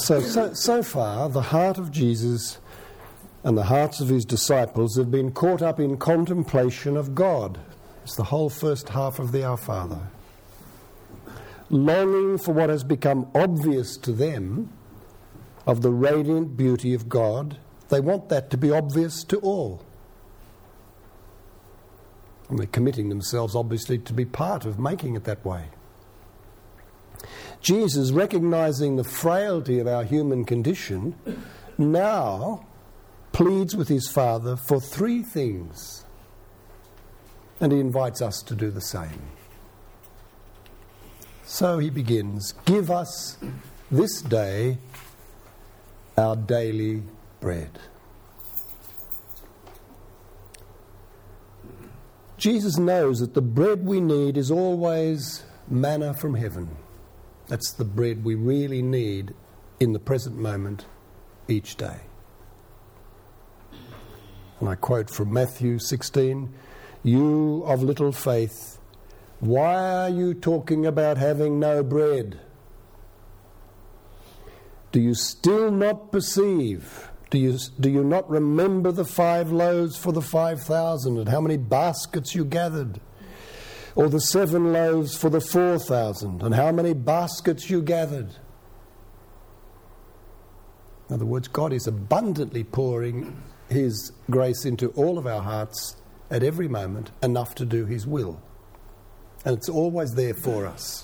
So far, the heart of Jesus and the hearts of his disciples have been caught up in contemplation of God. It's the whole first half of the Our Father. Longing for what has become obvious to them of the radiant beauty of God. They want that to be obvious to all. And they're committing themselves, obviously, to be part of making it that way. Jesus, recognizing the frailty of our human condition, now pleads with his Father for three things. And he invites us to do the same. So he begins, "Give us this day our daily bread." Jesus knows that the bread we need is always manna from heaven. That's the bread we really need in the present moment each day. And I quote from Matthew 16, "You of little faith, why are you talking about having no bread? Do you still not perceive? Do you not remember the 5 loaves for the 5,000 and how many baskets you gathered? Or the 7 loaves for the 4,000 and how many baskets you gathered?" In other words, God is abundantly pouring his grace into all of our hearts at every moment, enough to do his will. And it's always there for us.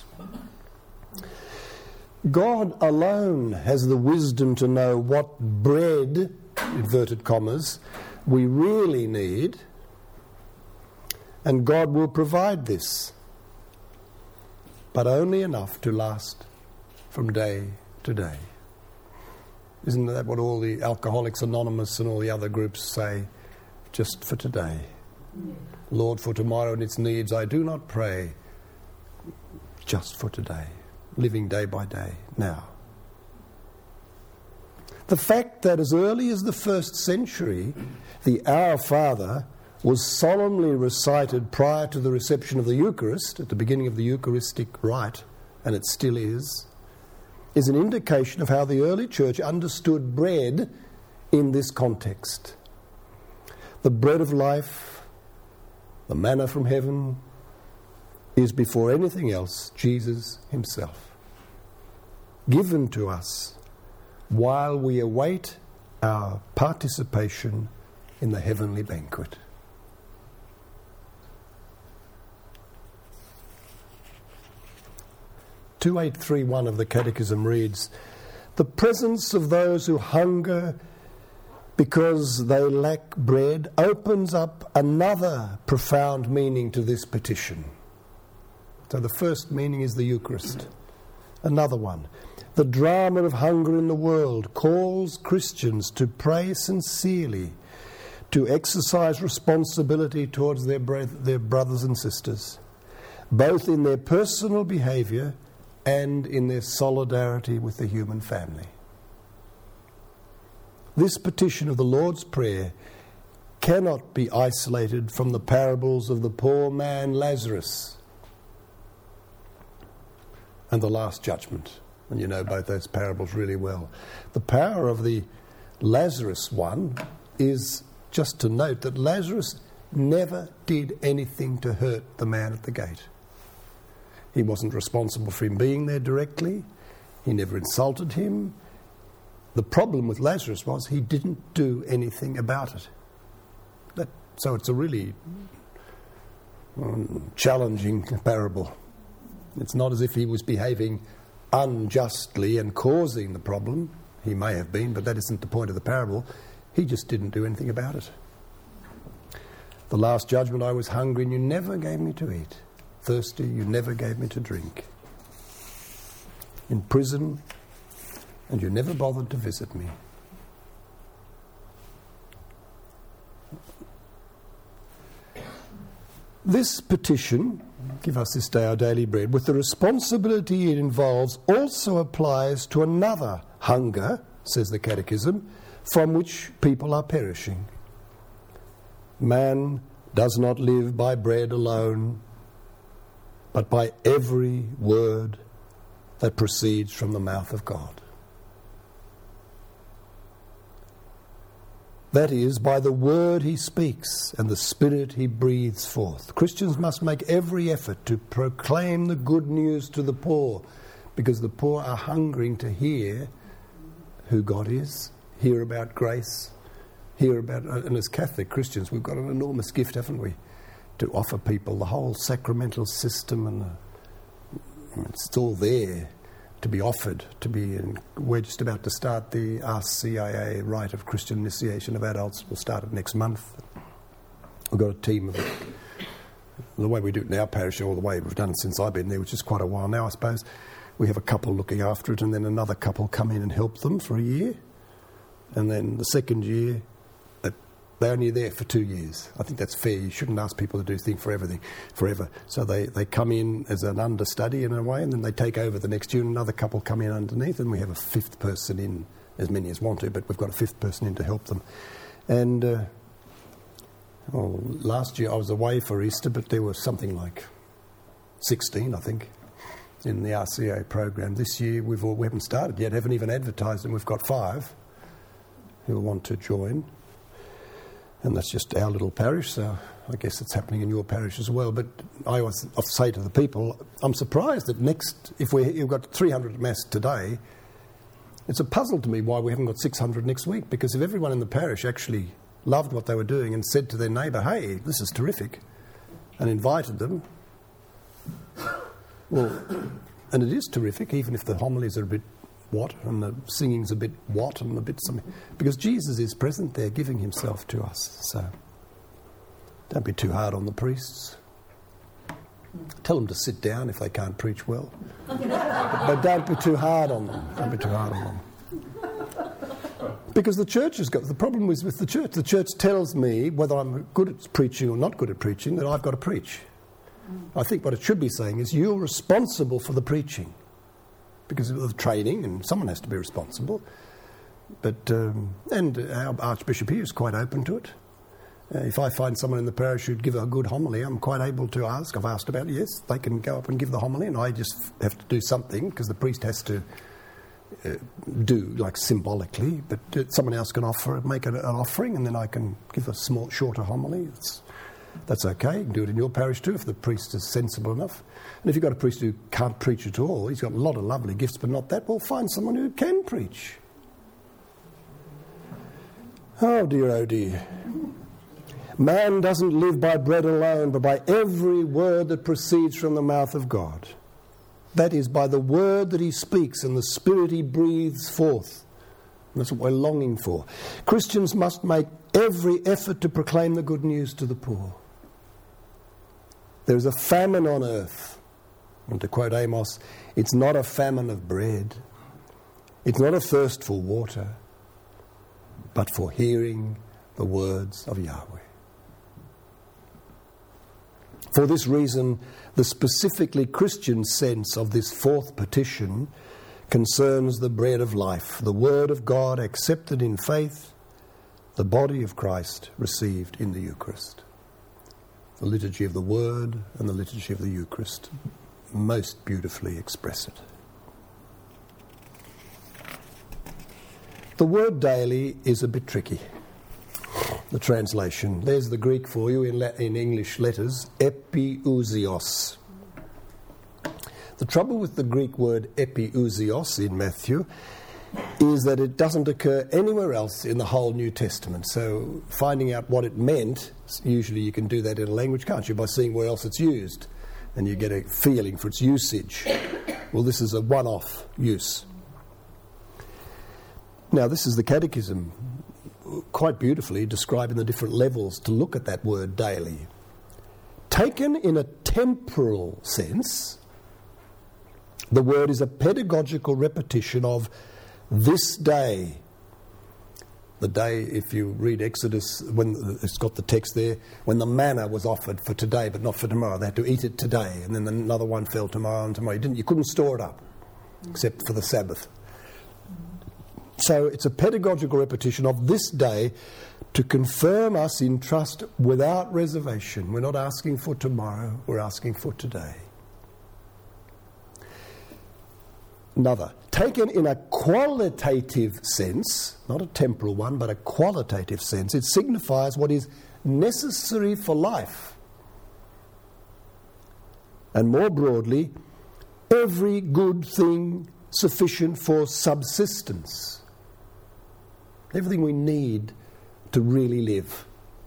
God alone has the wisdom to know what bread, inverted commas, we really need, and God will provide this, but only enough to last from day to day. Isn't that what all the Alcoholics Anonymous and all the other groups say? Just for today. Lord, for tomorrow and its needs I do not pray. Just for today. Living day by day, now. The fact that as early as the 1st century, the Our Father was solemnly recited prior to the reception of the Eucharist, at the beginning of the Eucharistic rite, and it still is an indication of how the early church understood bread in this context. The bread of life, the manna from heaven, is before anything else Jesus himself, given to us while we await our participation in the heavenly banquet. (2831) of the Catechism reads, "The presence of those who hunger because they lack bread opens up another profound meaning to this petition." So the first meaning is the Eucharist. Another one. The drama of hunger in the world calls Christians to pray sincerely, to exercise responsibility towards their brothers and sisters, both in their personal behaviour and in their solidarity with the human family. This petition of the Lord's Prayer cannot be isolated from the parables of the poor man Lazarus and the Last Judgment. And you know both those parables really well. The power of the Lazarus one is just to note that Lazarus never did anything to hurt the man at the gate. He wasn't responsible for him being there directly. He never insulted him. The problem with Lazarus was he didn't do anything about it. So it's a really challenging parable. It's not as if he was behaving unjustly and causing the problem. He may have been, but that isn't the point of the parable. He just didn't do anything about it. The Last Judgment, I was hungry and you never gave me to eat. Thirsty, you never gave me to drink. In prison, and you never bothered to visit me. This petition, give us this day our daily bread, with the responsibility it involves, also applies to another hunger, says the Catechism, from which people are perishing. Man does not live by bread alone, but by every word that proceeds from the mouth of God. That is, by the word he speaks and the spirit he breathes forth. Christians must make every effort to proclaim the good news to the poor, because the poor are hungering to hear who God is, hear about grace, hear about... And as Catholic Christians, we've got an enormous gift, haven't we, to offer people the whole sacramental system, and it's all there to be offered, we're just about to start the RCIA, Rite of Christian Initiation of Adults. We'll start it next month. We've got a team of the way we do it in our parish, or the way we've done it since I've been there, which is quite a while now, I suppose. We have a couple looking after it, and then another couple come in and help them for a year. And then the second year, they're only there for 2 years. I think that's fair. You shouldn't ask people to do things for forever. So they come in as an understudy in a way, and then they take over the next year, and another couple come in underneath, and we have a fifth person in, as many as want to, but we've got a fifth person in to help them. And last year I was away for Easter, but there was something like 16, I think, in the RCA program. This year we haven't started yet, haven't even advertised, and we've got 5 who will want to join. And that's just our little parish, so I guess it's happening in your parish as well. But I always say to the people, I'm surprised that if we've got 300 at Mass today, it's a puzzle to me why we haven't got 600 next week, because if everyone in the parish actually loved what they were doing and said to their neighbour, hey, this is terrific, and invited them, well, and it is terrific, even if the homilies are a bit what, and the singing's a bit what, and a bit something, because Jesus is present there giving himself to us. So don't be too hard on the priests. Tell them to sit down if they can't preach well, but don't be too hard on them. Don't be too hard on them, because the church has got the problem is with the church. The church tells me whether I'm good at preaching or not good at preaching, that I've got to preach. I think what it should be saying is you're responsible for the preaching, because of the training, and someone has to be responsible. But and our Archbishop here is quite open to it. If I find someone in the parish who'd give a good homily, I'm quite able to ask. I've asked about it, yes, they can go up and give the homily, and I just have to do something, because the priest has to do, like, symbolically, but someone else can make an offering, and then I can give a small, shorter homily. That's okay. You can do it in your parish too if the priest is sensible enough. And if you've got a priest who can't preach at all, he's got a lot of lovely gifts but not that, well, find someone who can preach. Oh dear. Man doesn't live by bread alone, but by every word that proceeds from the mouth of God. That is, by the word that he speaks and the spirit he breathes forth. And that's what we're longing for. Christians must make every effort to proclaim the good news to the poor. There is a famine on earth. And to quote Amos, it's not a famine of bread. It's not a thirst for water, but for hearing the words of Yahweh. For this reason, the specifically Christian sense of this fourth petition concerns the bread of life, the word of God accepted in faith, the body of Christ received in the Eucharist. The liturgy of the Word and the liturgy of the Eucharist most beautifully express it. The word daily is a bit tricky, the translation. There's the Greek for you in English letters, epiousios. The trouble with the Greek word epiousios in Matthew is that it doesn't occur anywhere else in the whole New Testament. So finding out what it meant, usually you can do that in a language, can't you, by seeing where else it's used, and you get a feeling for its usage. Well, this is a one-off use. Now, this is the Catechism, quite beautifully describing the different levels to look at that word daily. Taken in a temporal sense, the word is a pedagogical repetition of this day. The day, if you read Exodus, when it's got the text there, when the manna was offered for today but not for tomorrow. They had to eat it today, and then another one fell tomorrow and tomorrow. You couldn't store it up, except for the Sabbath. So it's a pedagogical repetition of this day to confirm us in trust without reservation. We're not asking for tomorrow, we're asking for today. Another. Taken in a qualitative sense, not a temporal one, but a qualitative sense, it signifies what is necessary for life. And more broadly, every good thing sufficient for subsistence. Everything we need to really live.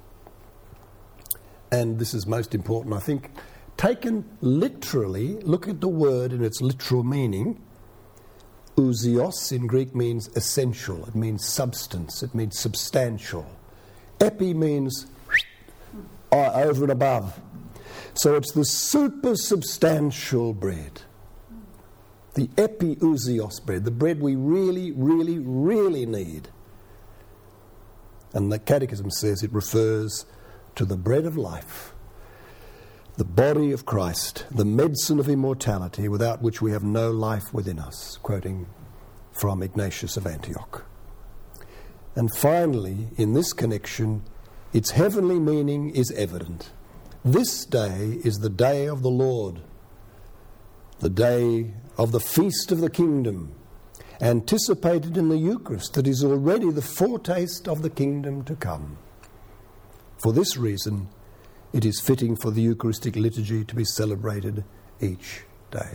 And this is most important, I think. Taken literally, look at the word in its literal meaning. Ousios in Greek means essential, it means substance, it means substantial. Epi means over and above. So it's the super substantial bread. The epiousios bread, the bread we really, really, really need. And the Catechism says it refers to the bread of life, the body of Christ, the medicine of immortality, without which we have no life within us, quoting from Ignatius of Antioch. And finally, in this connection, its heavenly meaning is evident. This day is the day of the Lord, the day of the feast of the kingdom, anticipated in the Eucharist, that is already the foretaste of the kingdom to come. For this reason, it is fitting for the Eucharistic liturgy to be celebrated each day.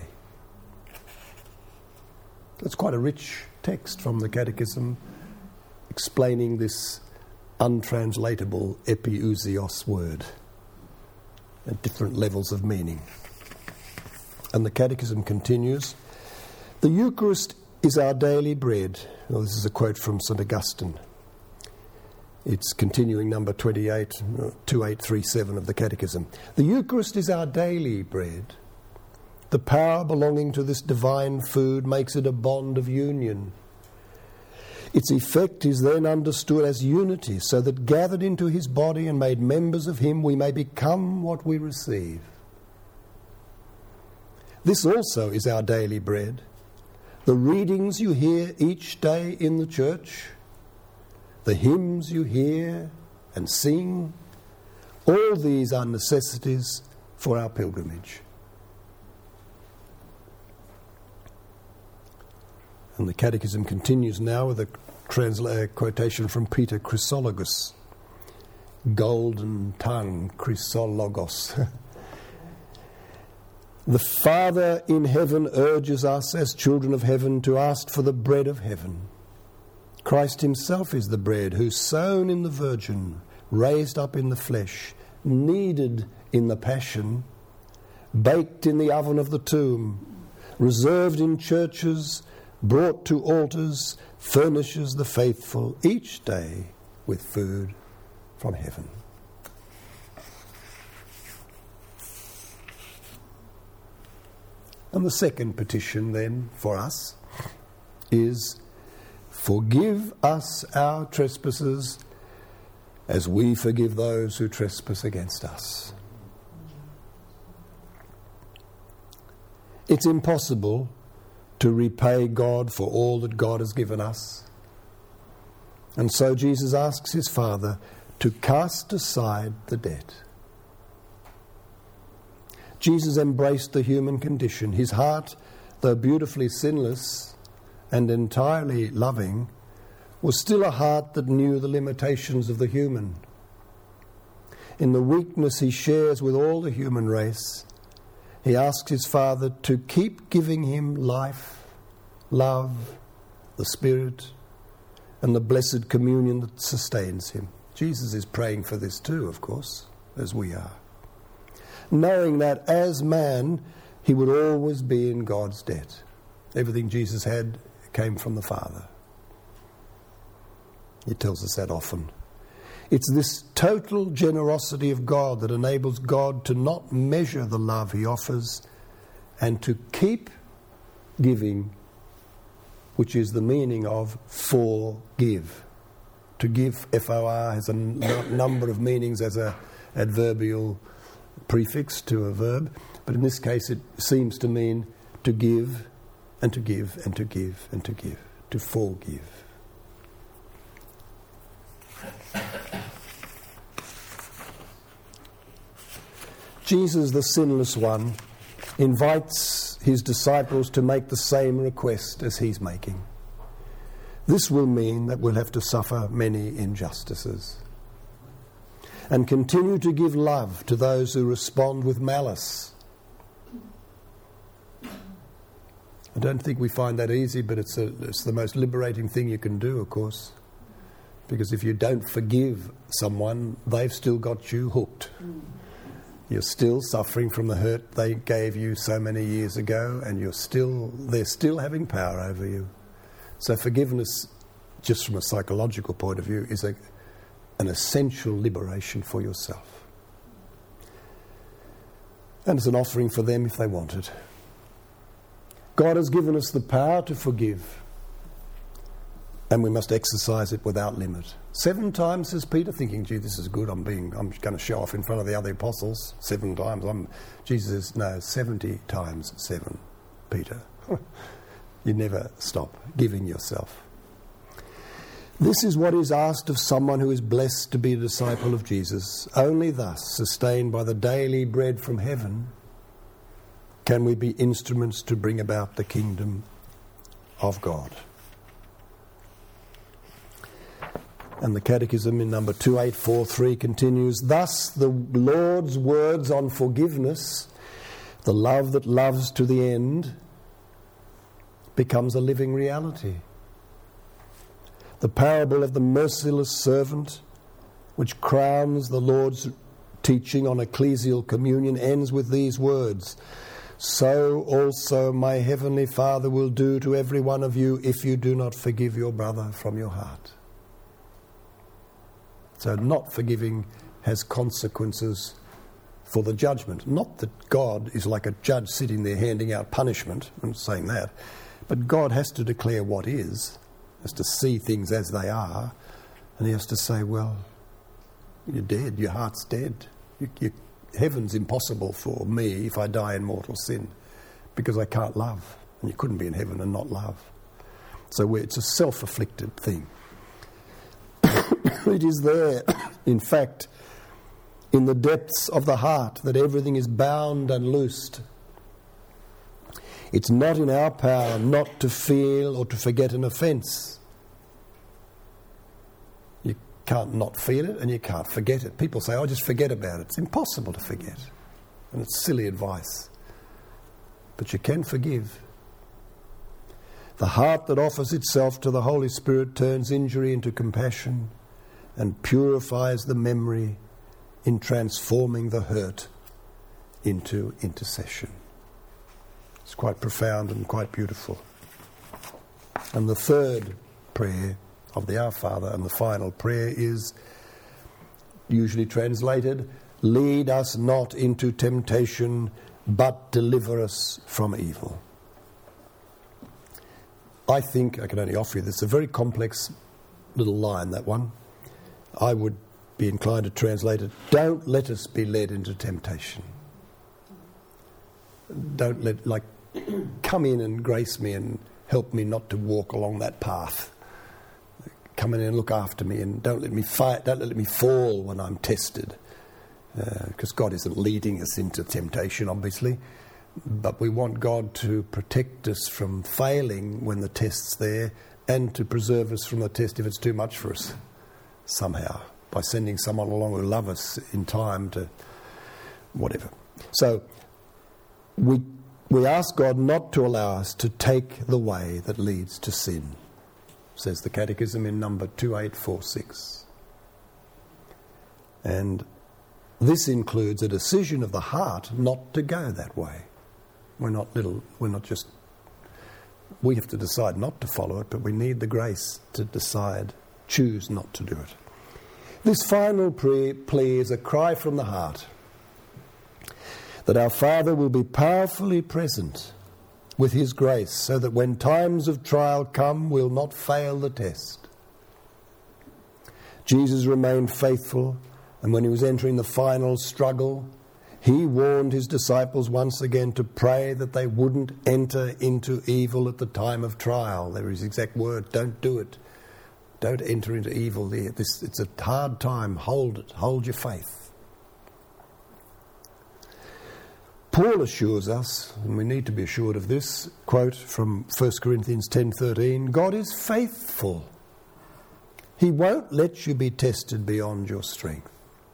That's quite a rich text from the Catechism explaining this untranslatable epiousios word at different levels of meaning. And the Catechism continues, the Eucharist is our daily bread. Well, this is a quote from St. Augustine. It's continuing number 2837 of the Catechism. The Eucharist is our daily bread. The power belonging to this divine food makes it a bond of union. Its effect is then understood as unity, so that gathered into his body and made members of him, we may become what we receive. This also is our daily bread. The readings you hear each day in the church, the hymns you hear and sing, all these are necessities for our pilgrimage. And the Catechism continues now with a quotation from Peter Chrysologus. Golden tongue, Chrysologos. The Father in heaven urges us as children of heaven to ask for the bread of heaven. Christ himself is the bread who, sown in the Virgin, raised up in the flesh, kneaded in the passion, baked in the oven of the tomb, reserved in churches, brought to altars, furnishes the faithful each day with food from heaven. And the second petition then for us is, forgive us our trespasses as we forgive those who trespass against us. It's impossible to repay God for all that God has given us. And so Jesus asks his Father to cast aside the debt. Jesus embraced the human condition. His heart, though beautifully sinless and entirely loving, was still a heart that knew the limitations of the human. In the weakness he shares with all the human race, he asks his Father to keep giving him life, love, the Spirit, and the blessed communion that sustains him. Jesus is praying for this too, of course, as we are, knowing that as man he would always be in God's debt. Everything Jesus had came from the Father. He tells us that often. It's this total generosity of God that enables God to not measure the love he offers and to keep giving, which is the meaning of forgive. To give, F-O-R, has a number of meanings as an adverbial prefix to a verb, but in this case it seems to mean to give and to give and to give and to give, to forgive. Jesus, the sinless one, invites his disciples to make the same request as he's making. This will mean that we'll have to suffer many injustices and continue to give love to those who respond with malice. I don't think we find that easy, but it's the most liberating thing you can do, of course. Because if you don't forgive someone, they've still got you hooked. You're still suffering from the hurt they gave you so many years ago, and they're still having power over you. So forgiveness, just from a psychological point of view, is an essential liberation for yourself. And it's an offering for them if they want it. God has given us the power to forgive, and we must exercise it without limit. 7 times, says Peter, thinking, gee, this is good, I'm going to show off in front of the other apostles. 7 times. Jesus says, no, 70 times 7, Peter. You never stop giving yourself. This is what is asked of someone who is blessed to be a disciple of Jesus. Only thus, sustained by the daily bread from heaven, can we be instruments to bring about the kingdom of God. And the Catechism in number 2843 continues, thus the Lord's words on forgiveness, the love that loves to the end, becomes a living reality. The parable of the merciless servant, which crowns the Lord's teaching on ecclesial communion, ends with these words, so also my heavenly Father will do to every one of you if you do not forgive your brother from your heart. So not forgiving has consequences for the judgment. Not that God is like a judge sitting there handing out punishment, I'm not saying that, but God has to declare what is, has to see things as they are, and he has to say, well, you're dead, your heart's dead. Heaven's impossible for me if I die in mortal sin, because I can't love, and you couldn't be in heaven and not love. So it's a self-afflicted thing. It is there, in fact, in the depths of the heart that everything is bound and loosed. It's not in our power not to feel or to forget an offence. You can't not feel it and you can't forget it. People say, oh, just forget about it. It's impossible to forget. And it's silly advice. But you can forgive. The heart that offers itself to the Holy Spirit turns injury into compassion and purifies the memory in transforming the hurt into intercession. It's quite profound and quite beautiful. And the third prayer of the Our Father and the final prayer is usually translated, lead us not into temptation, but deliver us from evil. I think I can only offer you this. It's a very complex little line, that one. I would be inclined to translate it, don't let us be led into temptation. Don't let, come in and grace me and help me not to walk along that path. Come in and look after me, and don't let me fight, don't let me fall when I'm tested. Because God isn't leading us into temptation, obviously. But we want God to protect us from failing when the test's there, and to preserve us from the test if it's too much for us, somehow, by sending someone along who love us in time to whatever. So we ask God not to allow us to take the way that leads to sin, says the Catechism in number 2846. And this includes a decision of the heart not to go that way. We have to decide not to follow it, but we need the grace to choose not to do it. This final plea is a cry from the heart that our Father will be powerfully present with his grace, so that when times of trial come, we'll not fail the test. Jesus remained faithful, and when he was entering the final struggle, he warned his disciples once again to pray that they wouldn't enter into evil at the time of trial. There is his exact word, don't do it. Don't enter into evil there. It's a hard time. Hold it. Hold your faith. Paul assures us, and we need to be assured of this, quote from 1 Corinthians 10:13, God is faithful. He won't let you be tested beyond your strength.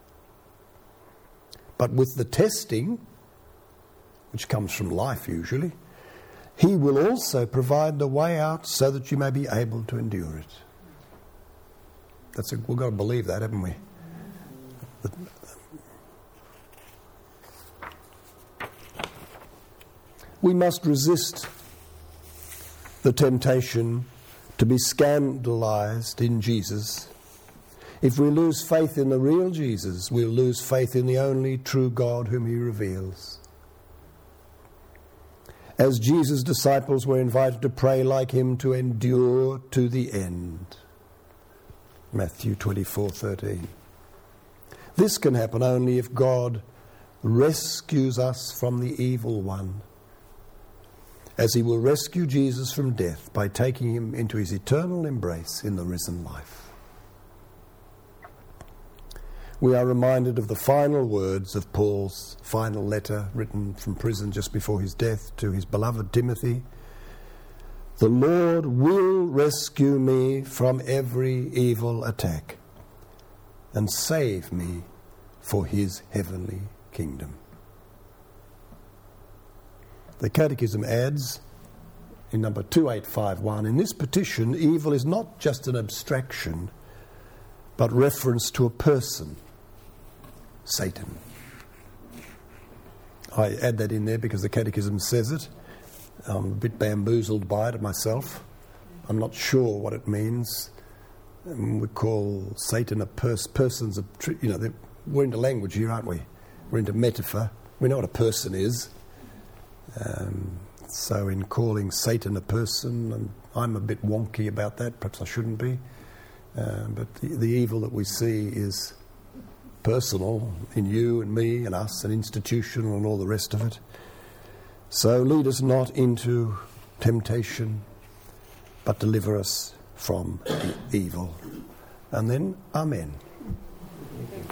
But with the testing, which comes from life usually, He will also provide the way out so that you may be able to endure it. We've got to believe that, haven't we? We must resist the temptation to be scandalized in Jesus. If we lose faith in the real Jesus, we'll lose faith in the only true God whom He reveals. As Jesus' disciples were invited to pray like Him, to endure to the end. Matthew 24:13. This can happen only if God rescues us from the evil one, as He will rescue Jesus from death by taking Him into His eternal embrace in the risen life. We are reminded of the final words of Paul's final letter written from prison just before his death to his beloved Timothy. The Lord will rescue me from every evil attack and save me for His heavenly kingdom. The Catechism adds in number 2851, in this petition, evil is not just an abstraction, but reference to a person, Satan. I add that in there because the Catechism says it. I'm a bit bamboozled by it myself. I'm not sure what it means. We call Satan a person's a we're into language here, aren't we? We're into metaphor. We know what a person is. So in calling Satan a person, I'm a bit wonky about that. Perhaps I shouldn't be. But the evil that we see is personal in you and me and us and institutional and all the rest of it. So lead us not into temptation, but deliver us from evil. And then, Amen.